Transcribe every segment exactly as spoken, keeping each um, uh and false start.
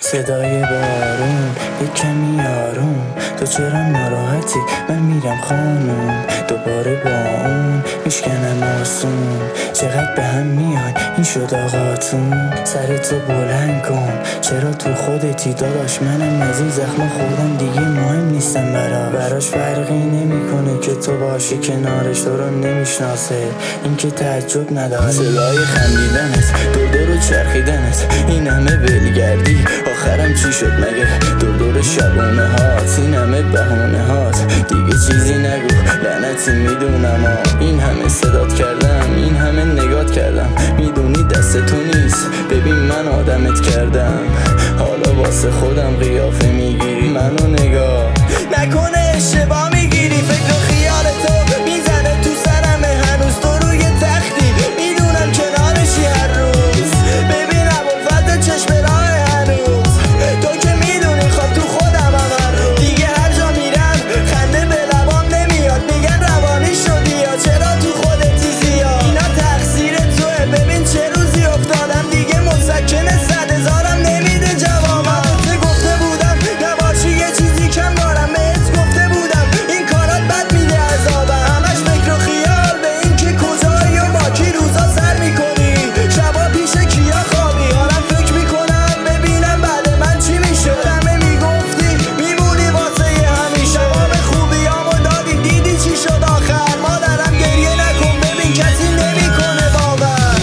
صدای بارون یک کمی آروم، تو چرا ناراحتی؟ من میرم خانم دوباره با اون میشکنم آسون. چقدر به هم میای این شد آقاتون، سرتو بلند کن چرا تو خودتی داداش؟ منم از این زخما خوردم دیگه مهم نیستم براش براش فرقی نمیکنه که تو باشی کنارش، تو رو نمیشناسه این که تعجب نداره. صدای خندیدنت دور دور چرخیدنت این همه ولگردی آخرم چی شد مگه؟ دور دور شبونه هات این همه بهونه هات دیگه چیزی نگو لعنتی میدونم این همه صدات کردم این همه نگات کردم میدونی دست تو نیست ببین من آدمت کردم حالا واسه خودم قیافه میگیری منو نگاه نکنه اشتباه میگیری فکر و خیال تو میزنه تو سرمه هنوز تو روی تختی میدونم کنارشی هر روز ببین ابوالفضل چشم راه هنوز تو که میدونی خواب تو خودم هر روز دیگه هر جا میرم خنده به لبام نمیاد میگن روانی شدی یا چرا تو خودتی زیاد اینا تقصیر توه ببین چه روزی افتادم دیگه مسکن صد هزارم نمیده جوابم بهت گفته بودم نباشی یه چیزی کم دارم بهت گفته بودم این کارات بد میده عذابم همش فکر و خیال به این که کجایی و با کی روزا سر میکنی شبا پیش کیا خوابی حالم فکر میکنم ببینم بعد من چی میشه همه میگفتی میمونی واسه همیشه شباب خوبیامو دادی دیدی چی شد آخر مادرم گریه نکن ببین کسی نمیکنه باور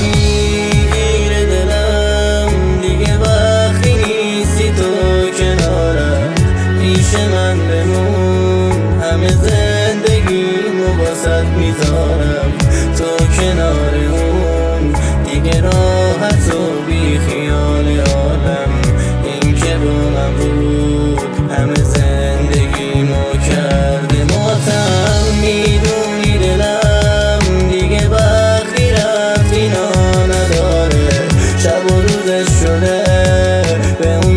میگیره دلم دیگه وقتی نیستی تو کنارم پیش من بمون همه زندگیمو واسد میذارم تو کنار اون دیگه راحت و بی خیال عالم این که با من بود همه زندگیمو کرده ماتم میدونی دلم دیگه وقتی رفت اینا نداره شب و روزش شده به اون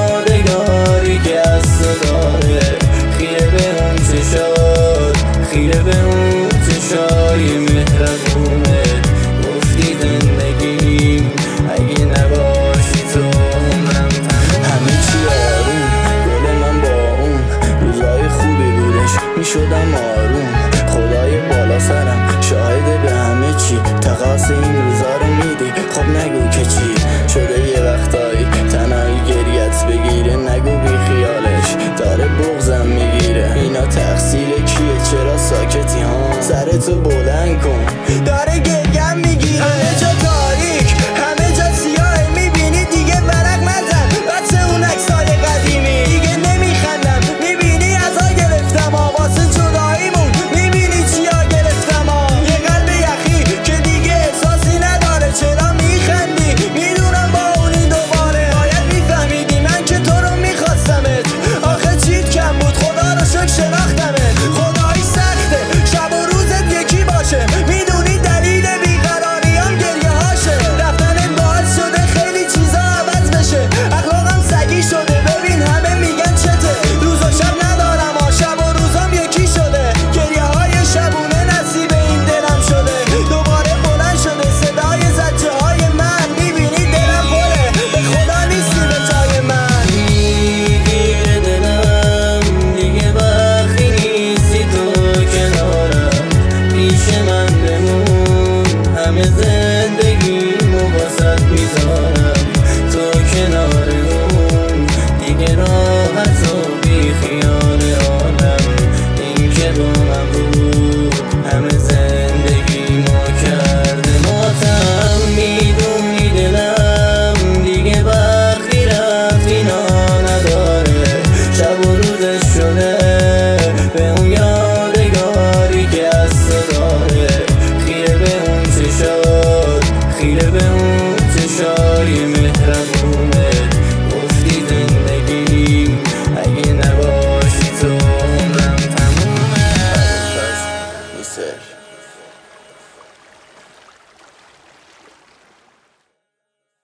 یادگاری که از تو داره خیره به اون چشات خیره به اون چشای مهربونه گفتی زندگیم اگه نباشی تو عمرم تموم همه چی آروم گل من با اون روزای خوبی بودش میشدم آروم خدای بالا سرم شاهده به همه چی تقاس این روزا رو میدی خب نگو که چی شده یه وقتایی تنهایی گریت بگیره نگو بی خیالش داره بغزم میگیره اینا تقصیر کیه چرا ساکتی ها سرتو